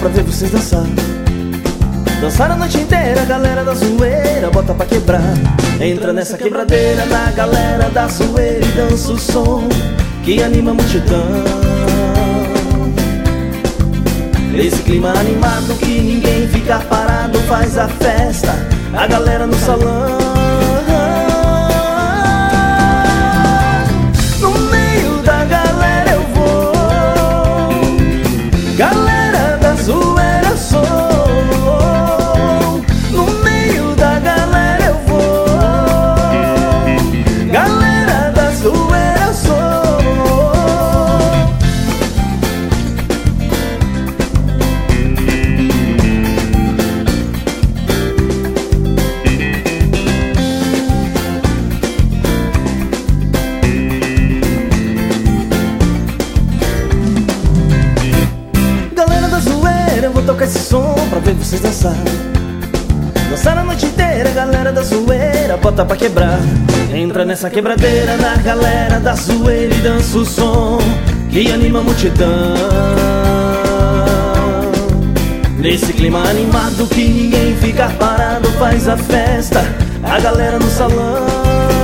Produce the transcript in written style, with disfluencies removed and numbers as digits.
pra ver vocês dançar. Dançar a noite inteira, galera da zoeira, bota pra quebrar. Entra nessa quebradeira, na galera da zoeira, e dança o som que anima a multidão. Nesse clima animado que ninguém fica parado, faz a festa, a galera no salão. No meio da galera eu vou, galera da zoeira eu sou. No meio da galera eu vou, galera da zoeira eu sou. Eu vou tocar esse som pra ver vocês dançar. Dançar a noite inteira, galera da zoeira, bota pra quebrar. Entra nessa quebradeira, na galera da zoeira, e dança o som que anima a multidão. Nesse clima animado que ninguém fica parado, faz a festa, a galera no salão.